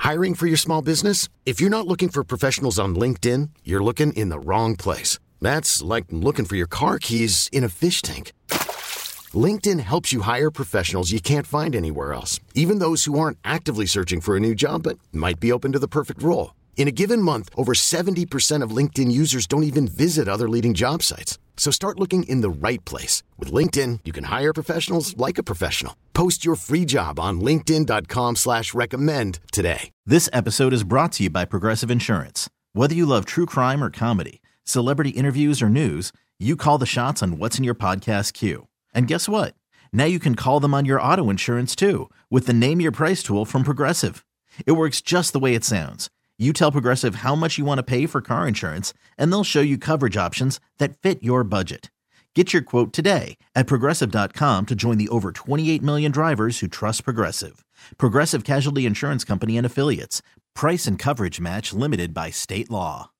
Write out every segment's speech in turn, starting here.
Hiring for your small business? If you're not looking for professionals on LinkedIn, you're looking in the wrong place. That's like looking for your car keys in a fish tank. LinkedIn helps you hire professionals you can't find anywhere else, even those who aren't actively searching for a new job but might be open to the perfect role. In a given month, over 70% of LinkedIn users don't even visit other leading job sites. So start looking in the right place. With LinkedIn, you can hire professionals like a professional. Post your free job on linkedin.com/recommend today. This episode is brought to you by Progressive Insurance. Whether you love true crime or comedy, celebrity interviews or news, you call the shots on what's in your podcast queue. And guess what? Now you can call them on your auto insurance too with the Name Your Price tool from Progressive. It works just the way it sounds. You tell Progressive how much you want to pay for car insurance, and they'll show you coverage options that fit your budget. Get your quote today at Progressive.com to join the over 28 million drivers who trust Progressive. Progressive Casualty Insurance Company and Affiliates. Price and coverage match limited by state law.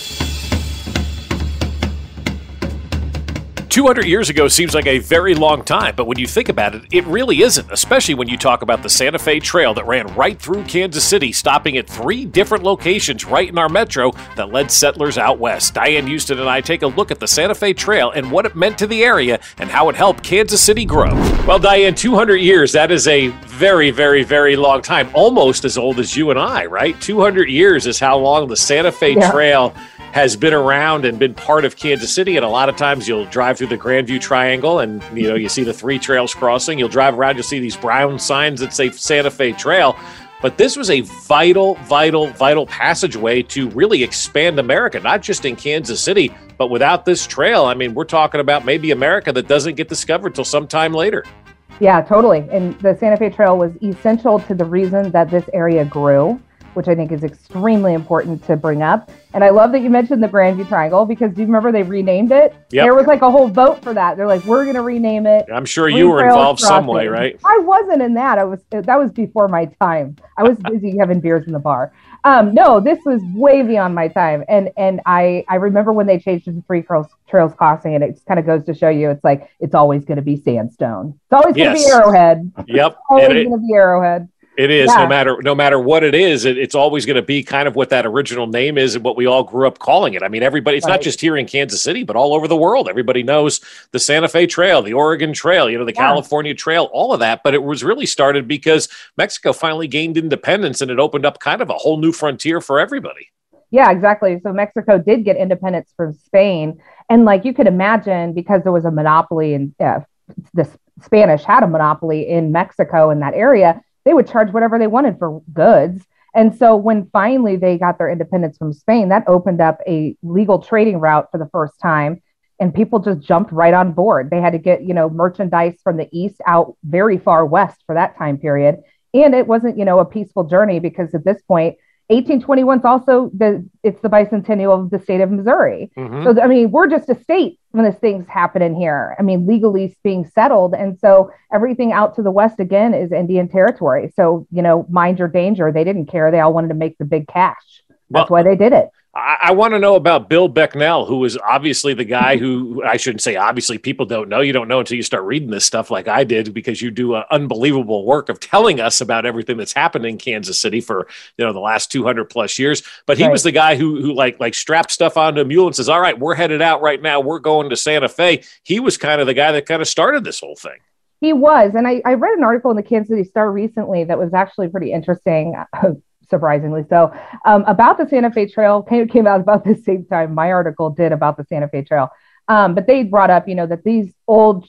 200 years ago seems like a very long time, but when you think about it, it really isn't, especially when you talk about the Santa Fe Trail that ran right through Kansas City, stopping at 3 different locations right in our metro that led settlers out west. Diane Houston and I take a look at the Santa Fe Trail and what it meant to the area and how it helped Kansas City grow. Well, Diane, 200 years, that is a very, very, very long time, almost as old as you and I, right? 200 years is how long the Santa Fe Trail has been around and been part of Kansas City. And a lot of times you'll drive through the Grandview Triangle and, you see the 3 trails crossing. You'll drive around, you'll see these brown signs that say Santa Fe Trail. But this was a vital, vital, vital passageway to really expand America, not just in Kansas City, but without this trail, I mean, we're talking about maybe America that doesn't get discovered till sometime later. Yeah, totally. And the Santa Fe Trail was essential to the reason that this area grew, which I think is extremely important to bring up. And I love that you mentioned the Grandview Triangle, because do you remember they renamed it? Yep. There was like a whole vote for that. They're like, we're going to rename it. I'm sure you were involved some way, right? I wasn't in that. That was before my time. I was busy having beers in the bar. No, this was way beyond my time. And I remember when they changed it to 3 trails crossing, and it kind of goes to show you, it's like, it's always going to be sandstone. It's always going to be Arrowhead. Yep. It's always going to be Arrowhead. It is, no matter what it is, it's always going to be kind of what that original name is and what we all grew up calling it. I mean, everybody, it's not just here in Kansas City, but all over the world. Everybody knows the Santa Fe Trail, the Oregon Trail, the California Trail, all of that. But it was really started because Mexico finally gained independence, and it opened up kind of a whole new frontier for everybody. Yeah, exactly. So Mexico did get independence from Spain. And like you could imagine, because there was a monopoly and the Spanish had a monopoly in Mexico in that area, they would charge whatever they wanted for goods. And so when finally they got their independence from Spain, that opened up a legal trading route for the first time. And people just jumped right on board. They had to get, merchandise from the east out very far west for that time period. And it wasn't, a peaceful journey, because at this point, 1821 is also it's the bicentennial of the state of Missouri. Mm-hmm. So, I mean, we're just a state when this thing's happening here. I mean, legally being settled. And so everything out to the west, again, is Indian territory. So, mind your danger. They didn't care. They all wanted to make the big cash. That's why they did it. I want to know about Bill Becknell, who was obviously the guy who, I shouldn't say obviously, people don't know. You don't know until you start reading this stuff like I did, because you do an unbelievable work of telling us about everything that's happened in Kansas City for, the last 200 plus years. But he was the guy who like strapped stuff onto a mule and says, all right, we're headed out right now. We're going to Santa Fe. He was kind of the guy that kind of started this whole thing. He was. And I read an article in the Kansas City Star recently that was actually pretty interesting. Surprisingly so, about the Santa Fe Trail. Came out about the same time my article did about the Santa Fe Trail. But they brought up, that these old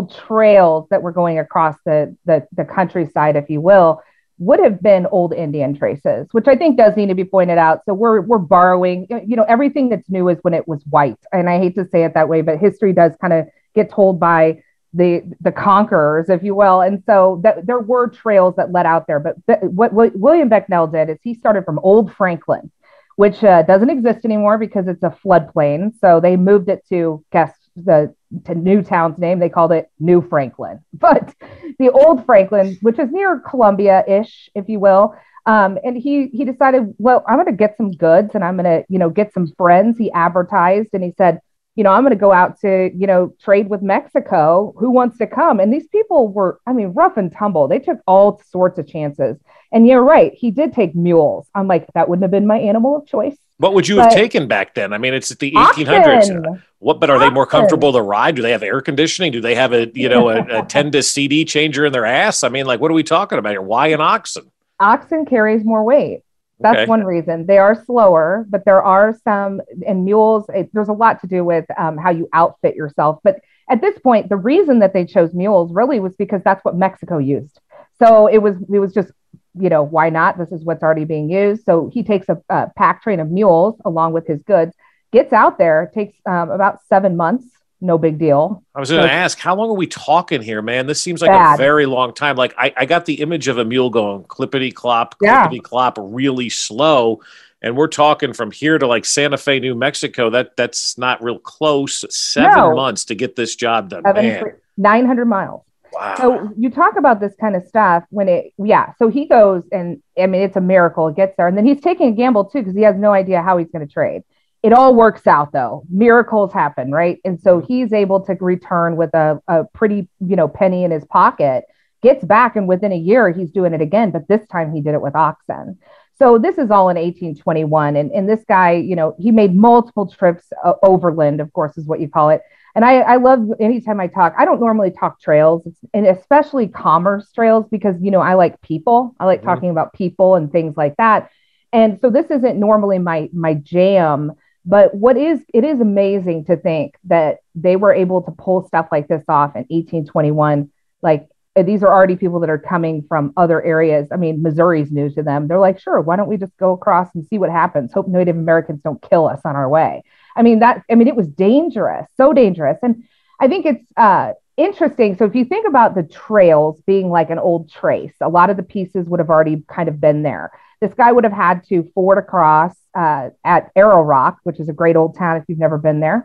trails that were going across the countryside, if you will, would have been old Indian traces, which I think does need to be pointed out. So we're borrowing, everything that's new is when it was white. And I hate to say it that way, but history does kind of get told by the conquerors, if you will. And so there were trails that led out there. But what William Becknell did is he started from Old Franklin, which doesn't exist anymore because it's a floodplain. So they moved it to Newtown's name. They called it New Franklin. But the Old Franklin, which is near Columbia-ish, if you will, and he decided, well, I'm going to get some goods and I'm going to, get some friends. He advertised and he said, I'm going to go out to, trade with Mexico. Who wants to come? And these people were, rough and tumble. They took all sorts of chances. And you're right. He did take mules. I'm like, that wouldn't have been my animal of choice. What would you have taken back then? It's the 1800s. But are they more comfortable to ride? Do they have air conditioning? Do they have a 10-disc CD changer in their ass? What are we talking about here? Why an oxen? Oxen carries more weight. That's one reason. They are slower, but there are some, and mules, there's a lot to do with how you outfit yourself. But at this point, the reason that they chose mules really was because that's what Mexico used. So it was just, why not? This is what's already being used. So he takes a pack train of mules along with his goods, gets out there, takes about 7 months. No big deal. I was going to ask, how long are we talking here, man? This seems like a very long time. Like I got the image of a mule going clippity-clop, really slow. And we're talking from here to like Santa Fe, New Mexico. That's not real close. 7 months to get this job done, man. 900 miles. Wow. So you talk about this kind of stuff so he goes and it's a miracle. It gets there. And then he's taking a gamble too, because he has no idea how he's going to trade. It all works out though. Miracles happen, right? And so he's able to return with a pretty, penny in his pocket, gets back, and within a year he's doing it again, but this time he did it with oxen. So this is all in 1821. And this guy, he made multiple trips overland, of course, is what you call it. And I love anytime I talk, I don't normally talk trails, and especially commerce trails, because, I like people. I like talking about people and things like that. And so this isn't normally my jam, but it is amazing to think that they were able to pull stuff like this off in 1821. Like, these are already people that are coming from other areas. Missouri's new to them. They're like, sure, why don't we just go across and see what happens? Hope Native Americans don't kill us on our way. It was dangerous, so dangerous. And I think it's interesting. So if you think about the trails being like an old trace, a lot of the pieces would have already kind of been there. This guy would have had to ford across at Arrow Rock, which is a great old town if you've never been there.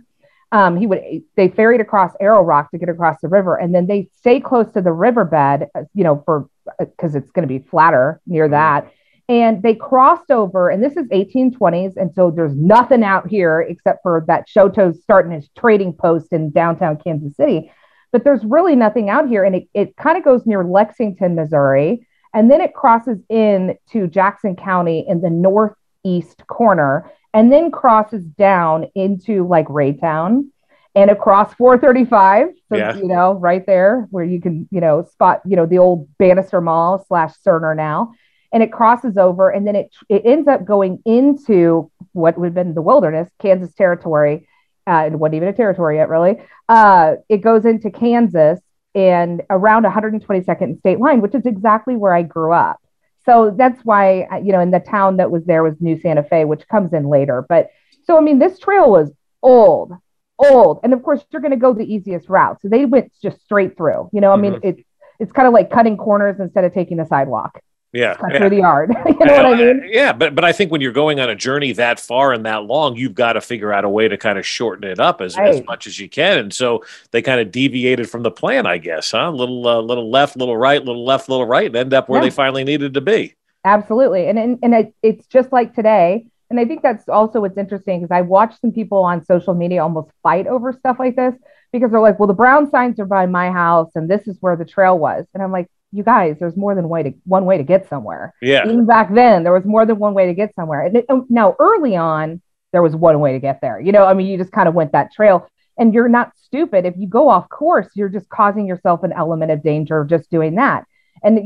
They ferried across Arrow Rock to get across the river, and then they stay close to the riverbed, because it's going to be flatter near that. And they crossed over, and this is 1820s, and so there's nothing out here except for that Shoto's starting his trading post in downtown Kansas City. But there's really nothing out here, and it kind of goes near Lexington, Missouri, and then it crosses into Jackson County in the northeast corner, and then crosses down into like Raytown and across 435. So, right there where you can, spot, the old Bannister Mall / Cerner now. And it crosses over, and then it ends up going into what would have been the wilderness, Kansas territory. It wasn't even a territory yet, really. It goes into Kansas and around 122nd state line, which is exactly where I grew up. So that's why, in the town that was there was New Santa Fe, which comes in later. But so, this trail was old. And of course, you're going to go the easiest route. So they went just straight through, it's kind of like cutting corners instead of taking the sidewalk. Through the yard. What I mean? Yeah, but I think when you're going on a journey that far and that long, you've got to figure out a way to kind of shorten it up as much as you can. And so they kind of deviated from the plan, I guess, huh? Little left, little right, little left, little right, and end up where they finally needed to be. Absolutely. And it's just like today. And I think that's also what's interesting, because I watched some people on social media almost fight over stuff like this, because they're like, well, the brown signs are by my house and this is where the trail was. And I'm like, you guys, there's more than one way to get somewhere. Yeah. Even back then, there was more than one way to get somewhere. And now early on, there was one way to get there. You just kind of went that trail, and you're not stupid. If you go off course, you're just causing yourself an element of danger just doing that. And,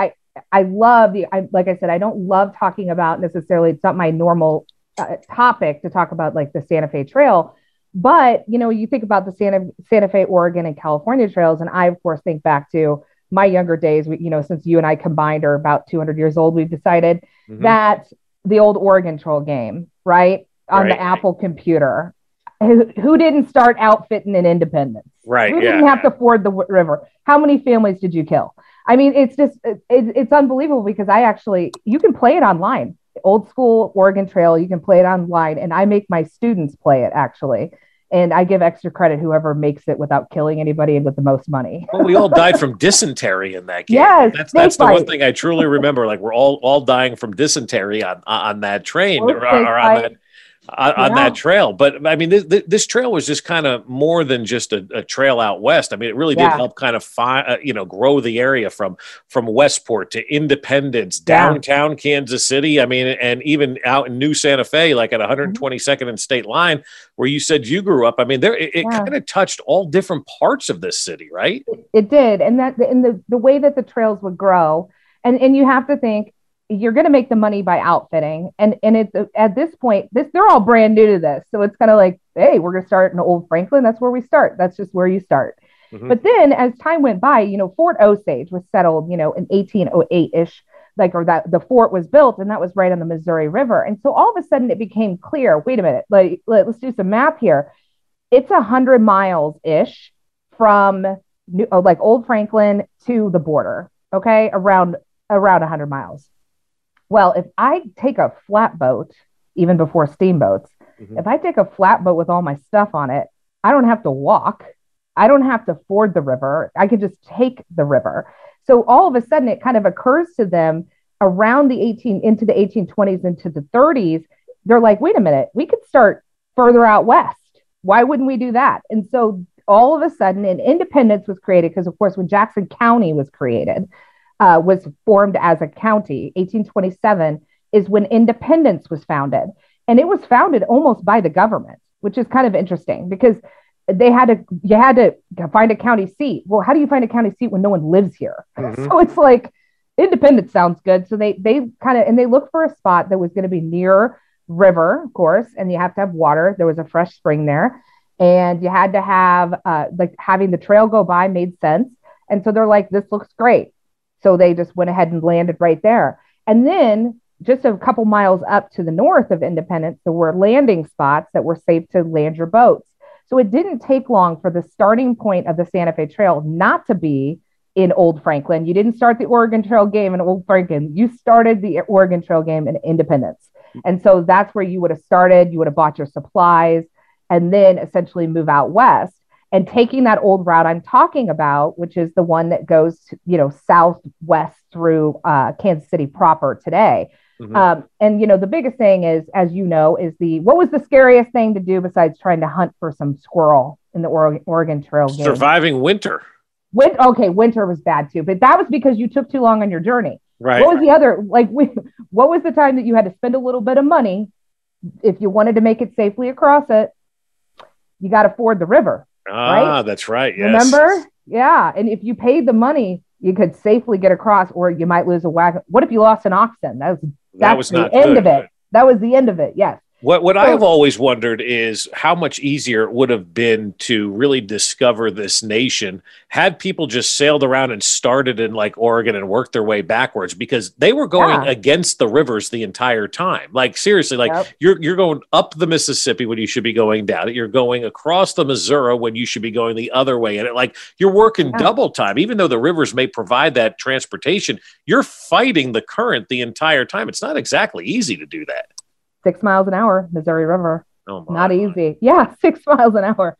I love like I said, I don't love talking about necessarily, it's not my normal topic to talk about like the Santa Fe Trail. But, you think about the Santa Fe, Oregon and California trails. And I, of course, think back to my younger days, since you and I combined are about 200 years old, we've decided that the old Oregon Trail game, right? On the Apple computer. Who didn't start outfitting in Independence? Right. Who didn't have to ford the river? How many families did you kill? It's just, it's unbelievable, because you can play it online. Old school Oregon Trail, you can play it online, and I make my students play it actually. And I give extra credit whoever makes it without killing anybody and with the most money. Well, we all died from dysentery in that game. Yes, that's the one thing I truly remember. Like, we're all dying from dysentery on that train, or on on that trail. But I mean, this trail was just kind of more than just a trail out west. I mean, it really did help kind of grow the area from Westport to Independence, downtown Kansas City. I mean, and even out in New Santa Fe, like at 122nd and State Line, where you said you grew up. I mean, it kind of touched all different parts of this city, right? It did. And that in the way that the trails would grow, and you have to think, you're going to make the money by outfitting. And it's at this point, they're all brand new to this. So it's kind of like, hey, we're going to start in Old Franklin. That's where we start. That's just where you start. Mm-hmm. But then as time went by, Fort Osage was settled, in 1808-ish, the fort was built, and that was right on the Missouri River. And so all of a sudden it became clear, wait a minute, let's do some math here. It's 100 miles ish from Old Franklin to the border. Okay. Around 100 miles. Well, if I take a flatboat, even before steamboats, if I take a flatboat with all my stuff on it, I don't have to walk. I don't have to ford the river. I can just take the river. So all of a sudden, it kind of occurs to them around into the 1820s, into the 30s. They're like, wait a minute, we could start further out west. Why wouldn't we do that? And so all of a sudden, an Independence was created because, of course, when Jackson County was created, was formed as a county. 1827 is when Independence was founded. And it was founded almost by the government, which is kind of interesting because you had to find a county seat. Well, how do you find a county seat when no one lives here? Mm-hmm. So it's like Independence sounds good. So they kind of, and they looked for a spot that was going to be near river, of course, and you have to have water. There was a fresh spring there, and you had to have having the trail go by made sense. And so they're like, this looks great. So they just went ahead and landed right there. And then just a couple miles up to the north of Independence, there were landing spots that were safe to land your boats. So it didn't take long for the starting point of the Santa Fe Trail not to be in Old Franklin. You didn't start the Oregon Trail game in Old Franklin. You started the Oregon Trail game in Independence. And so that's where you would have started. You would have bought your supplies and then essentially move out west. And taking that old route I'm talking about, which is the one that goes to, southwest through Kansas City proper today. Mm-hmm. And the biggest thing is, as you know, is what was the scariest thing to do besides trying to hunt for some squirrel in the Oregon Trail game? Surviving winter. Winter was bad too, but that was because you took too long on your journey. Right. What was the other, what was the time that you had to spend a little bit of money if you wanted to make it safely across it? You got to ford the river. Right? That's right. Yes. Remember? Yeah. And if you paid the money, you could safely get across, or you might lose a wagon. What if you lost an oxen? That was the end of it. That was the end of it. Yes. What I have always wondered is how much easier it would have been to really discover this nation had people just sailed around and started in Oregon and worked their way backwards, because they were going against the rivers the entire time. Seriously, you're going up the Mississippi when you should be going down it. You're going across the Missouri when you should be going the other way. And you're working double time, even though the rivers may provide that transportation, you're fighting the current the entire time. It's not exactly easy to do that. 6 miles an hour, Missouri River. Oh my. Not easy. Yeah, 6 miles an hour.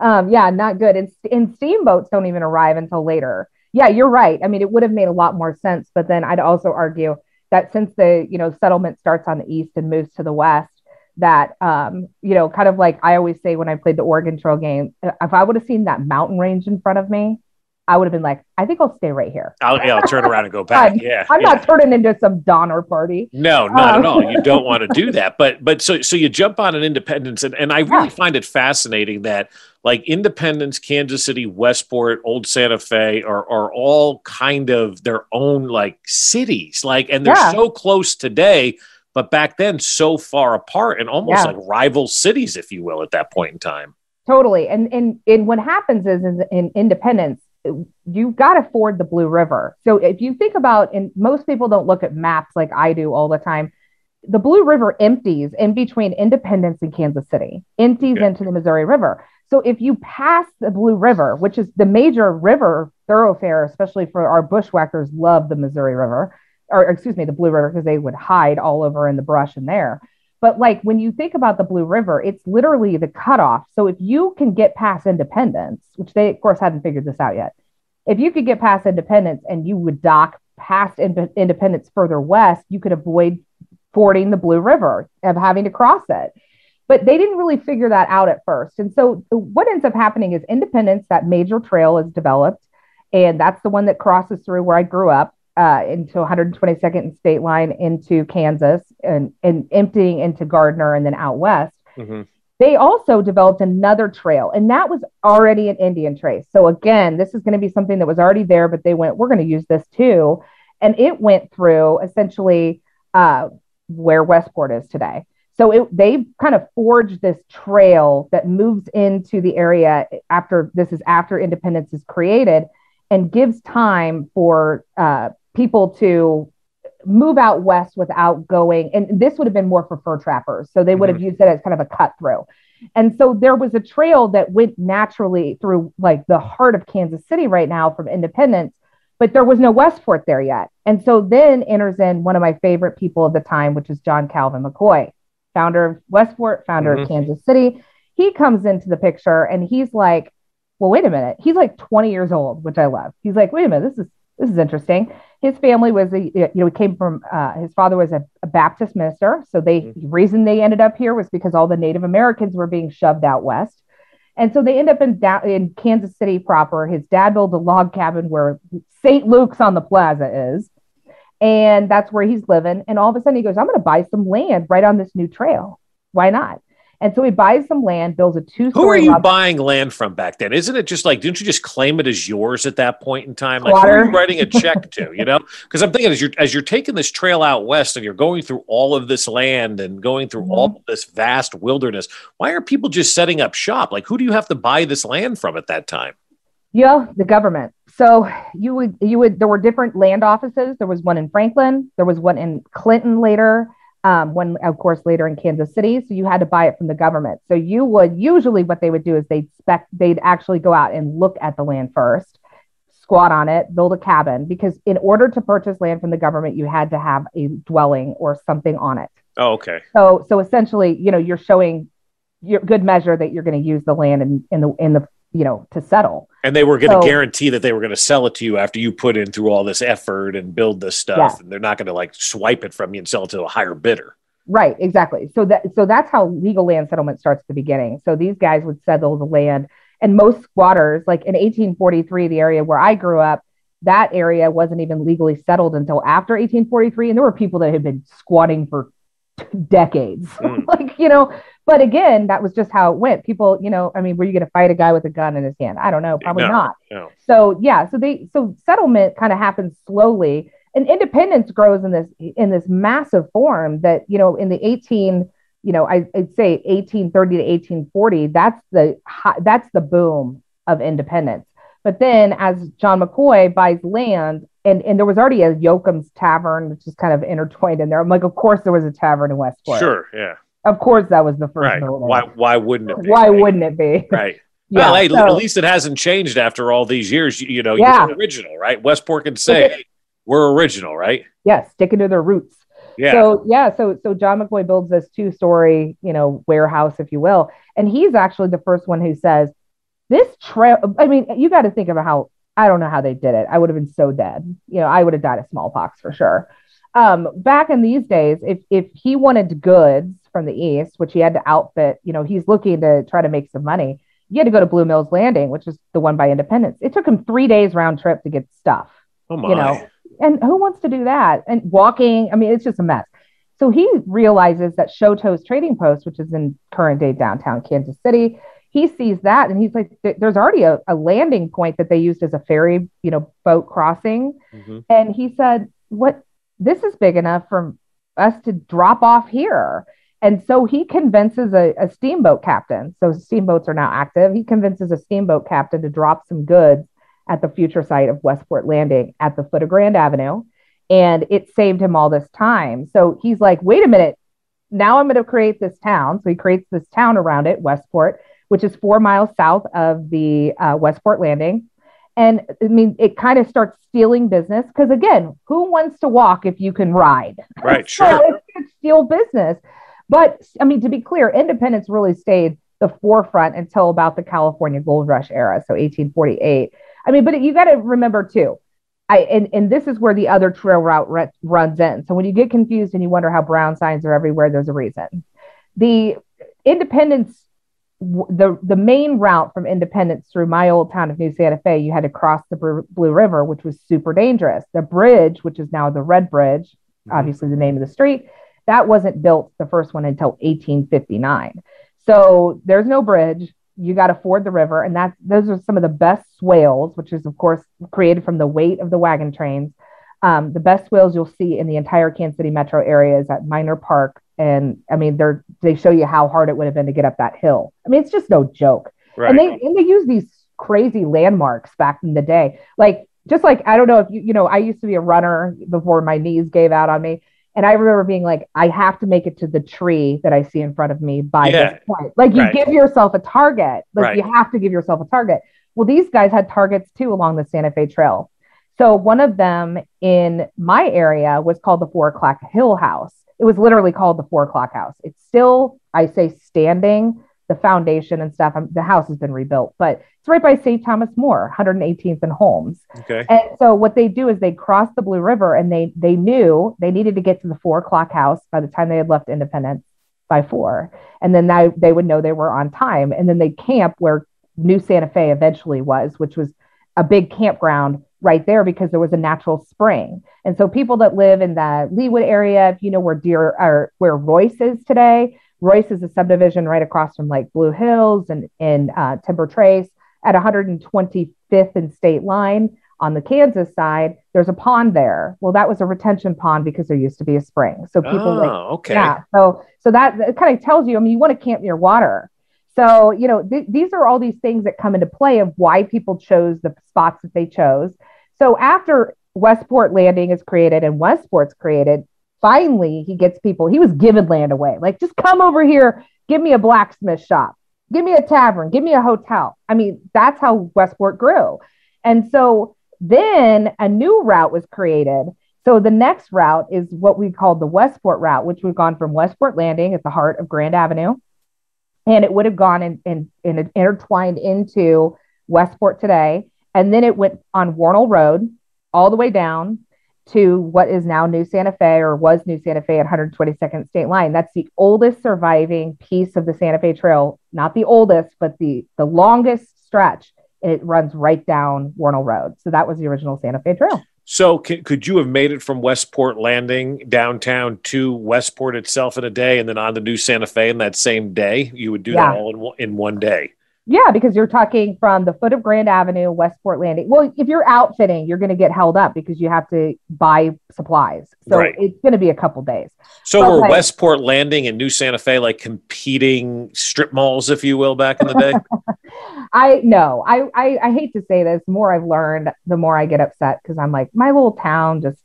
Not good. And steamboats don't even arrive until later. Yeah, you're right. I mean, it would have made a lot more sense. But then I'd also argue that since the settlement starts on the east and moves to the west, that kind of like I always say when I played the Oregon Trail game, if I would have seen that mountain range in front of me, I would have been like, I think I'll stay right here. I'll turn around and go back. I'm not turning into some Donner Party. No, not at all. You don't want to do that. But so you jump on an Independence, and I really find it fascinating that Independence, Kansas City, Westport, Old Santa Fe are all kind of their own cities, and they're so close today, but back then so far apart and almost like rival cities, if you will, at that point in time. Totally. And what happens is in Independence, you got to ford the Blue River. So if you think about, and most people don't look at maps like I do all the time, the Blue River empties in between Independence and Kansas City, empties into the Missouri River. So if you pass the Blue River, which is the major river thoroughfare, especially for our bushwhackers, love the Missouri River, the Blue River, because they would hide all over in the brush in there. But when you think about the Blue River, it's literally the cutoff. So if you can get past Independence, which they, of course, hadn't figured this out yet. If you could get past Independence and you would dock past Independence further west, you could avoid fording the Blue River of having to cross it. But they didn't really figure that out at first. And so what ends up happening is Independence, that major trail, is developed. And that's the one that crosses through where I grew up into 122nd and State Line into Kansas and emptying into Gardner and then out west. Mm-hmm. They also developed another trail, and that was already an Indian trace. So again, this is going to be something that was already there, but they went, we're going to use this too. And it went through essentially where Westport is today. So they kind of forged this trail that moves into the area after Independence is created and gives time for people to move out west without going. And this would have been more for fur trappers. So they would have used it as kind of a cut through. And so there was a trail that went naturally through like the heart of Kansas City right now from Independence, but there was no Westport there yet. And so then enters in one of my favorite people of the time, which is John Calvin McCoy, founder of Westport, founder of Kansas City. He comes into the picture and he's like, well, wait a minute. He's like 20 years old, which I love. He's like, wait a minute, this is interesting. His family was, came from, his father was a Baptist minister. So the reason they ended up here was because all the Native Americans were being shoved out west. And so they end up in Kansas City proper. His dad built a log cabin where St. Luke's on the plaza is. And that's where he's living. And all of a sudden he goes, I'm going to buy some land right on this new trail. Why not? And so he buys some land, builds a 2-story. Who are you buying land from back then? Isn't it just like, didn't you just claim it as yours at that point in time? Like, who are you writing a check to, you know? Because I'm thinking as you're taking this trail out west and you're going through all of this land and going through all of this vast wilderness, why are people just setting up shop? Like, who do you have to buy this land from at that time? Yeah, the government. So you would, there were different land offices. There was one in Franklin. There was one in Clinton later. One, of course, later in Kansas City. So you had to buy it from the government. So you would usually what they would do is they'd actually go out and look at the land first, squat on it, build a cabin, because in order to purchase land from the government, you had to have a dwelling or something on it. Oh, okay. So essentially, you're showing your good measure that you're going to use the land in the to settle. And they were going to guarantee that they were going to sell it to you after you put in through all this effort and build this stuff. Yeah. And they're not going to like swipe it from you and sell it to a higher bidder. Right. Exactly. So that's how legal land settlement starts at the beginning. So these guys would settle the land, and most squatters, like in 1843, the area where I grew up, that area wasn't even legally settled until after 1843. And there were people that had been squatting for decades, but again, that was just how it went. People, were you going to fight a guy with a gun in his hand? I don't know. Probably not. No. So settlement kind of happens slowly, and independence grows in this massive form that, in the I'd say 1830 to 1840, that's the boom of independence. But then as John McCoy buys land, and there was already a Yoakum's Tavern, which is kind of intertwined in there. I'm like, of course there was a tavern in Westport. Sure, yeah. Of course that was the first right. building. Why wouldn't it be? Why wouldn't it be? Right. Yeah, well, hey, at least it hasn't changed after all these years. You're original, right? Westport can say, hey, we're original, right? Yes, sticking to their roots. Yeah. So John McCoy builds this 2-story, warehouse, if you will. And he's actually the first one who says, this trail, you got to think about how, I don't know how they did it. I would have been so dead. I would have died of smallpox for sure. Back in these days, if he wanted goods from the East, which he had to outfit, he's looking to try to make some money. You had to go to Blue Mills Landing, which is the one by Independence. It took him 3 days round trip to get stuff. Oh my. And who wants to do that? And walking, it's just a mess. So he realizes that Shoto's Trading Post, which is in current day downtown Kansas City, he sees that and he's like, there's already a landing point that they used as a ferry, boat crossing. Mm-hmm. And he said, this is big enough for us to drop off here. And so he convinces a steamboat captain. So steamboats are now active. He convinces a steamboat captain to drop some goods at the future site of Westport Landing at the foot of Grand Avenue. And it saved him all this time. So he's like, wait a minute, now I'm going to create this town. So he creates this town around it, Westport, which is 4 miles south of the Westport Landing. And it kind of starts stealing business because, again, who wants to walk if you can ride? Right, so sure. It's steal business. But, to be clear, independence really stayed the forefront until about the California Gold Rush era, so 1848. But you got to remember, too, and this is where the other trail route runs in. So when you get confused and you wonder how brown signs are everywhere, there's a reason. The Independence, the main route from Independence through my old town of New Santa Fe, you had to cross the Blue River, which was super dangerous. The bridge, which is now the Red Bridge, obviously the name of the street, that wasn't built, the first one, until 1859. So there's no bridge. You got to ford the river. And those are some of the best swales, which is, of course, created from the weight of the wagon trains. The best swales you'll see in the entire Kansas City metro area is at Minor Park. And I mean, they show you how hard it would have been to get up that hill. I mean, it's just no joke. Right. And they use these crazy landmarks back in the day. Just like, I don't know if I used to be a runner before my knees gave out on me. And I remember being like, I have to make it to the tree that I see in front of me by this point. You give yourself a target. You have to give yourself a target. Well, these guys had targets too along the Santa Fe Trail. So one of them in my area was called the 4 O'Clock Hill House. It was literally called the 4 O'Clock House. It's still, I say, standing. The foundation and stuff, the house has been rebuilt, but it's right by St. Thomas More, 118th and Holmes. Okay. And so what they do is they cross the Blue River, and they knew they needed to get to the 4 O'Clock House by the time they had left Independence by 4. And then they would know they were on time. And then they camp where New Santa Fe eventually was, which was a big campground right there because there was a natural spring. And so people that live in the Leawood area, if you know where Royce is today, Royce is a subdivision right across from Blue Hills and Timber Trace at 125th and State Line. On the Kansas side, there's a pond there. Well, that was a retention pond because there used to be a spring. So people okay. Yeah. So that kind of tells you, I mean, you want to camp near water. So, these are all these things that come into play of why people chose the spots that they chose. So after Westport Landing is created and Westport's created, finally, he was giving land away. Just come over here, give me a blacksmith shop, give me a tavern, give me a hotel. I mean, that's how Westport grew. And so then a new route was created. So the next route is what we call the Westport route, which we've gone from Westport Landing at the heart of Grand Avenue. And it would have gone and intertwined into Westport today. And then it went on Warnell Road all the way down to what is now New Santa Fe, or was New Santa Fe at 122nd State Line. That's the oldest surviving piece of the Santa Fe Trail, not the oldest, but the longest stretch. And it runs right down Warnell Road. So that was the original Santa Fe Trail. So could you have made it from Westport Landing downtown to Westport itself in a day and then on to New Santa Fe in that same day? You would do that all in one day? Yeah, because you're talking from the foot of Grand Avenue, Westport Landing. Well, if you're outfitting, you're going to get held up because you have to buy supplies. So It's going to be a couple days. So were Westport Landing and New Santa Fe competing strip malls, if you will, back in the day? I hate to say this. The more I've learned, the more I get upset because I'm like, my little town just,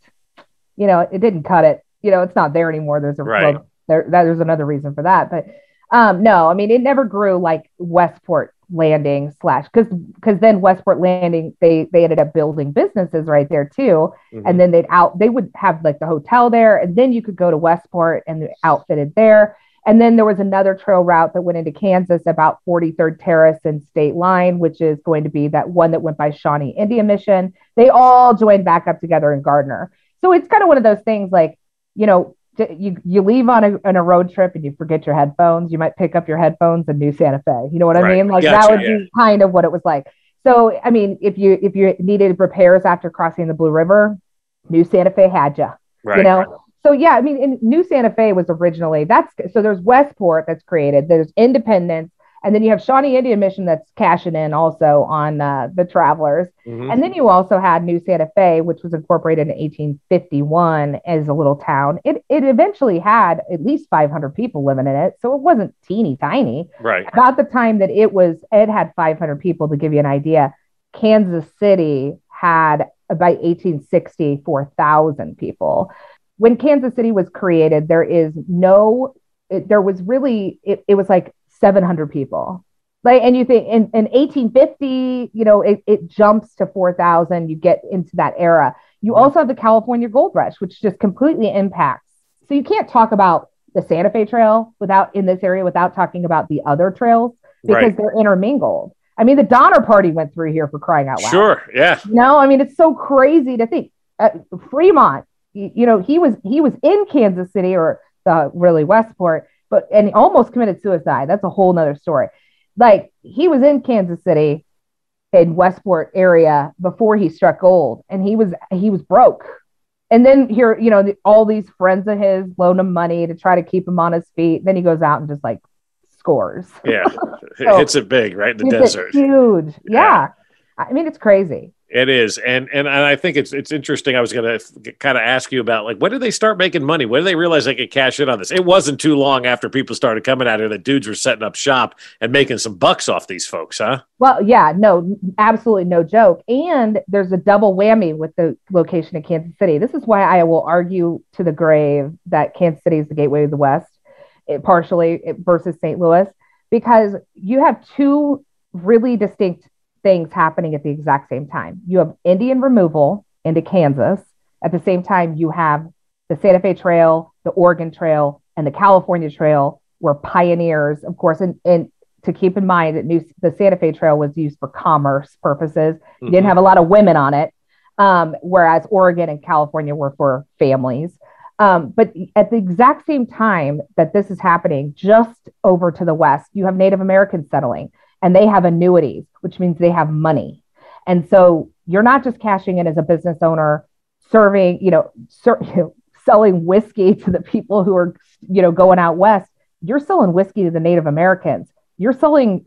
it didn't cut it. It's not there anymore. There's there's another reason for that. But no, I mean, it never grew like Westport Landing because then Westport Landing, they ended up building businesses right there too. Mm-hmm. And then they would have the hotel there, and then you could go to Westport and outfitted there. And then there was another trail route that went into Kansas about 43rd Terrace and State Line, which is going to be that one that went by Shawnee Indian Mission. They all joined back up together in Gardner. So it's kind of one of those things you leave on a road trip and you forget your headphones. You might pick up your headphones in New Santa Fe. You know what I mean? That would be kind of what it was like. So, I mean, if you needed repairs after crossing the Blue River, New Santa Fe had you, So, yeah, I mean, in New Santa Fe was originally, so there's Westport that's created, there's Independence, and then you have Shawnee Indian Mission that's cashing in also on the travelers. Mm-hmm. And then you also had New Santa Fe, which was incorporated in 1851 as a little town. It eventually had at least 500 people living in it, so it wasn't teeny tiny. Right. About the time that it had 500 people, to give you an idea. Kansas City had, by 1860, 4,000 people. When Kansas City was created, it was like 700 people. And you think in 1850, it jumps to 4,000. You get into that era. You also have the California Gold Rush, which just completely impacts. So you can't talk about the Santa Fe Trail in this area without talking about the other trails because they're intermingled. I mean, the Donner Party went through here, for crying out loud. Sure, yeah. I mean, it's so crazy to think. Fremont, he was in Kansas City, or really Westport, and he almost committed suicide. That's a whole nother story. Like, he was in Kansas City in Westport area before he struck gold, and he was broke. And then here, all these friends of his loan him money to try to keep him on his feet. Then he goes out and just like scores. Yeah. So, hits it big, right? In the desert. Huge. Yeah. I mean, it's crazy. It is. And I think it's interesting. I was going to kind of ask you about, like, when did they start making money? When did they realize they could cash in on this? It wasn't too long after people started coming out here that dudes were setting up shop and making some bucks off these folks, huh? Well, yeah, no, absolutely no joke. And there's a double whammy with the location of Kansas City. This is why I will argue to the grave that Kansas City is the gateway of the West, partially versus St. Louis, because you have two really distinct things happening at the exact same time. You have Indian removal into Kansas. At the same time, you have the Santa Fe Trail, the Oregon Trail, and the California Trail were pioneers, of course. And to keep in mind that the Santa Fe Trail was used for commerce purposes. You didn't have a lot of women on it, whereas Oregon and California were for families. But at the exact same time that this is happening, just over to the west, you have Native Americans settling. And they have annuities, which means they have money. And so you're not just cashing in as a business owner, serving, selling whiskey to the people who are, going out west. You're selling whiskey to the Native Americans. You're selling,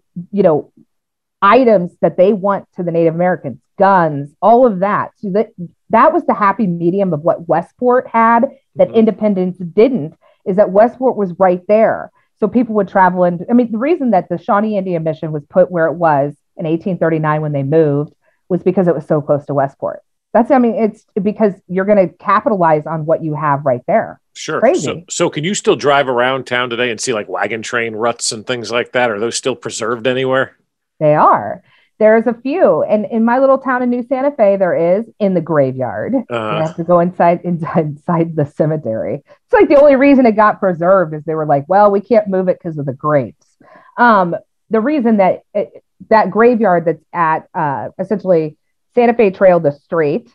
items that they want to the Native Americans, guns, all of that. So that was the happy medium of what Westport had that Independence didn't, is that Westport was right there. So people would travel in. I mean, the reason that the Shawnee Indian Mission was put where it was in 1839 when they moved was because it was so close to Westport. It's because you're going to capitalize on what you have right there. Sure. Crazy. So can you still drive around town today and see like wagon train ruts and things like that? Are those still preserved anywhere? They are. There's a few. And in my little town in New Santa Fe, there is in the graveyard. You have to go inside the cemetery. It's like the only reason it got preserved is they were like, well, we can't move it because of the grapes. The reason that that graveyard that's at essentially Santa Fe Trail, the straight,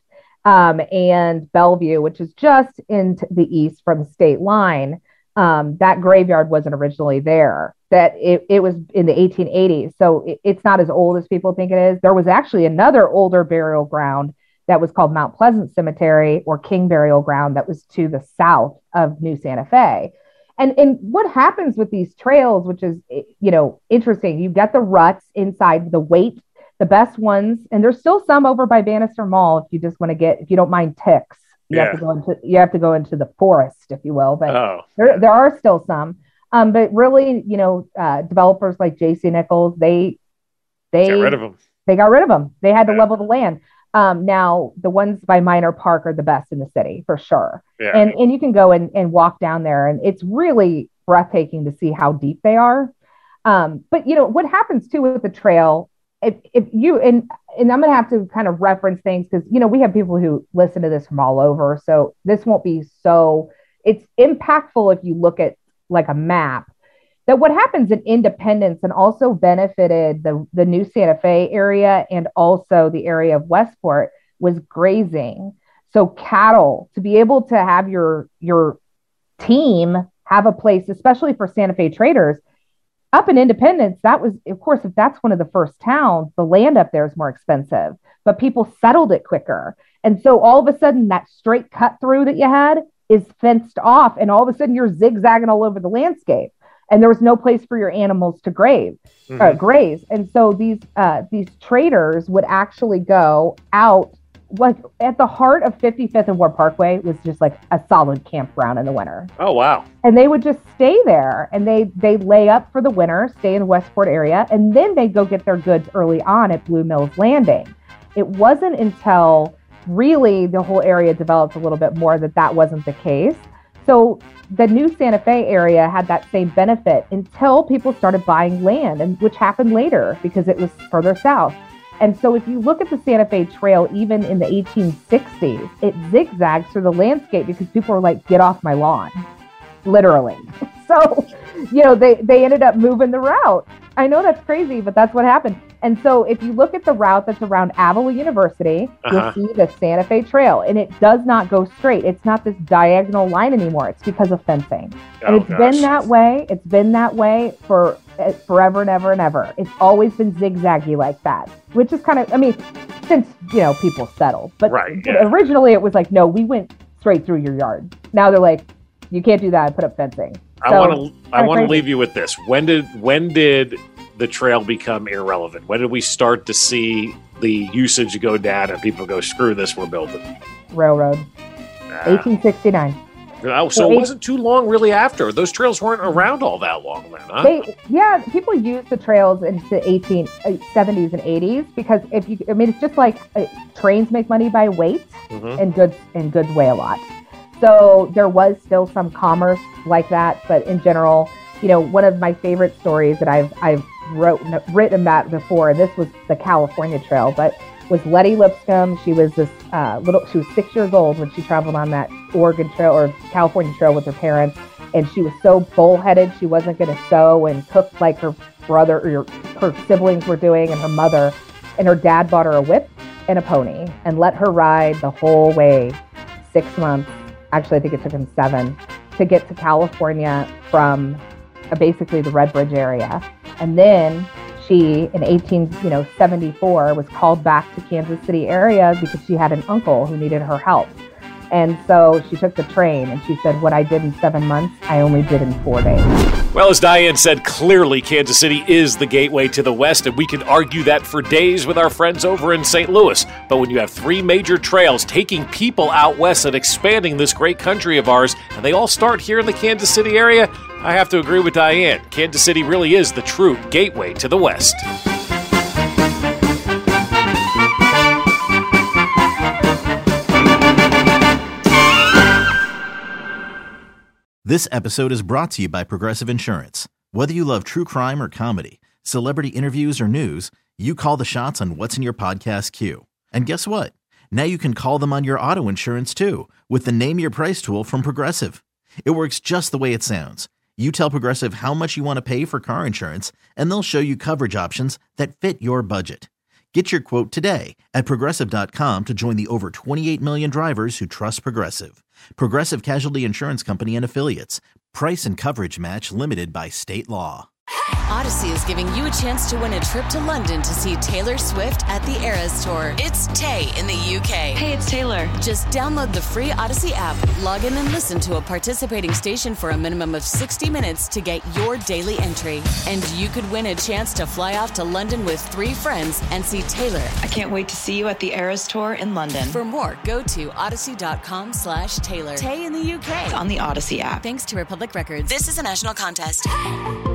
and Bellevue, which is just into the east from the state line, that graveyard wasn't originally there. That it was in the 1880s. So it's not as old as people think it is. There was actually another older burial ground that was called Mount Pleasant Cemetery or King Burial Ground that was to the south of New Santa Fe. And what happens with these trails, which is, interesting, you get the ruts inside the best ones. And there's still some over by Bannister Mall if you just want to if you don't mind ticks. You have to go into the forest, if you will. But there are still some. But really, developers like J.C. Nichols, they got rid of them. They got rid of them. They had to level the land. Now, the ones by Minor Park are the best in the city, for sure. Yeah. And you can go and walk down there, and it's really breathtaking to see how deep they are. But, what happens, too, with the trail, if you, and I'm going to have to kind of reference things because, we have people who listen to this from all over. So this won't be it's impactful if you look at like a map, that what happens in Independence and also benefited the New Santa Fe area and also the area of Westport was grazing. So cattle, to be able to have your team have a place, especially for Santa Fe traders, up in Independence, that was, of course, if that's one of the first towns, the land up there is more expensive, but people settled it quicker. And so all of a sudden that straight cut through that you had is fenced off, and all of a sudden you're zigzagging all over the landscape, and there was no place for your animals to graze. And so these traders would actually go out, like at the heart of 55th and Ward Parkway was just like a solid campground in the winter. Oh, wow. And they would just stay there, and they lay up for the winter, stay in the Westport area, and then they go get their goods early on at Blue Mills Landing. It wasn't until really the whole area developed a little bit more that wasn't the case. So the New Santa Fe area had that same benefit until people started buying land, and which happened later because it was further south. And so if you look at the Santa Fe Trail, even in the 1860s, it zigzags through the landscape because people were like, get off my lawn, literally. So, they ended up moving the route. I know that's crazy, but that's what happened. And so if you look at the route that's around Avila University, you'll see the Santa Fe Trail, and it does not go straight. It's not this diagonal line anymore. It's because of fencing. And it's been that way. It's been that way for forever and ever and ever. It's always been zigzaggy like that, which is kind of, I mean, since, people settled. But originally it was like, no, we went straight through your yard. Now they're like, you can't do that. Put up fencing. I want to leave you with this. When did the trail become irrelevant? When did we start to see the usage go down and people go, screw this, we're building? Railroad. 1869. So it wasn't too long really after. Those trails weren't around all that long then, huh? People used the trails into the 1870s and 80s because it's just like trains make money by weight and goods weigh a lot. So there was still some commerce like that, but in general, one of my favorite stories that I've written about before, and this was the California Trail, but was Letty Lipscomb. She was she was 6 years old when she traveled on that Oregon Trail or California Trail with her parents, and she was so bullheaded she wasn't going to sew and cook like her brother or her siblings were doing, and her mother, and her dad bought her a whip and a pony and let her ride the whole way, 6 months. Actually, I think it took him 7 to get to California from basically the Red Bridge area. And then she, in 1874, was called back to Kansas City area because she had an uncle who needed her help. And so she took the train, and she said, what I did in 7 months, I only did in 4 days. Well, as Diane said, clearly Kansas City is the gateway to the West, and we can argue that for days with our friends over in St. Louis. But when you have 3 major trails taking people out west and expanding this great country of ours, and they all start here in the Kansas City area, I have to agree with Diane. Kansas City really is the true gateway to the West. This episode is brought to you by Progressive Insurance. Whether you love true crime or comedy, celebrity interviews or news, you call the shots on what's in your podcast queue. And guess what? Now you can call them on your auto insurance too with the Name Your Price tool from Progressive. It works just the way it sounds. You tell Progressive how much you want to pay for car insurance, and they'll show you coverage options that fit your budget. Get your quote today at Progressive.com to join the over 28 million drivers who trust Progressive. Progressive Casualty Insurance Company and Affiliates. Price and coverage match limited by state law. Odyssey is giving you a chance to win a trip to London to see Taylor Swift at the Eras Tour. It's Tay in the UK. Hey, it's Taylor. Just download the free Odyssey app, log in and listen to a participating station for a minimum of 60 minutes to get your daily entry. And you could win a chance to fly off to London with 3 friends and see Taylor. I can't wait to see you at the Eras Tour in London. For more, go to odyssey.com/Taylor. Tay in the UK. On the Odyssey app. Thanks to Republic Records. This is a national contest.